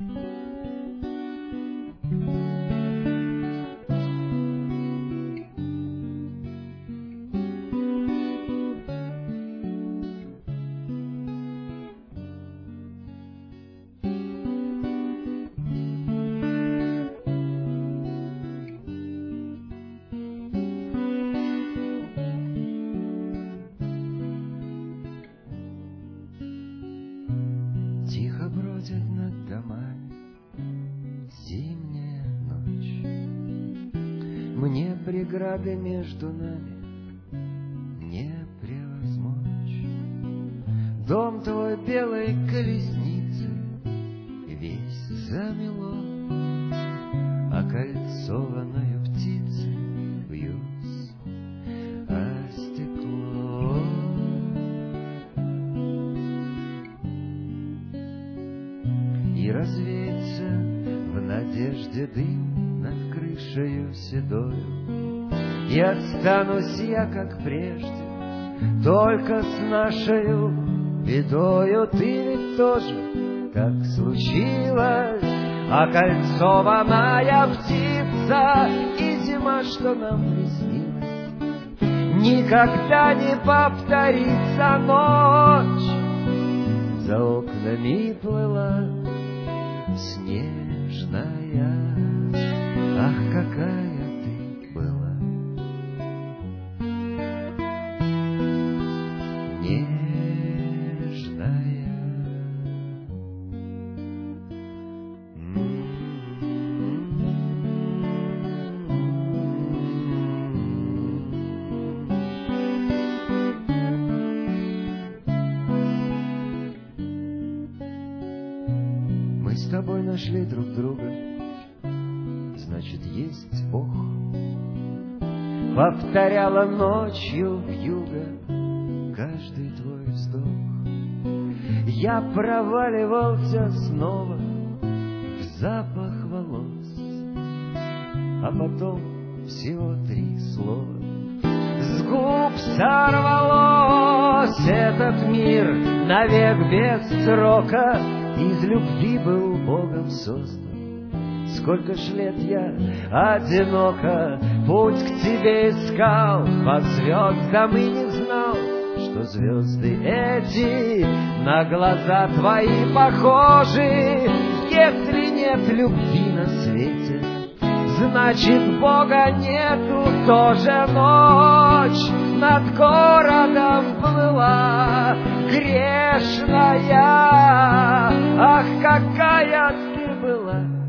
Тихо бродит над домами зимняя ночь. Мне преграды между нами не превозмочь. Дом твой белой колесницы весь замело, окольцованную птицы бьюсь о стекло. И развеется в надежде дым над крышею седою, и останусь я, как прежде, только с нашею бедою. Ты ведь тоже так случилось, окольцованная птица, и зима, что нам приснилась, никогда не повторится. Ночь за окнами плыла снежная, ах, какая ты была нежная. Мы с тобой нашли друг друга, значит, есть Бог. Повторяла ночью вьюга каждый твой вздох. Я проваливался снова в запах волос, а потом всего 3 слова с губ сорвалось. Этот мир навек без срока из любви был Богом создан. Сколько ж лет я одиноко путь к тебе искал по звездам и не знал, что звезды эти на глаза твои похожи. Если нет любви на свете, значит, Бога нету. Тоже ночь над городом плыла грешная, ах, какая ты была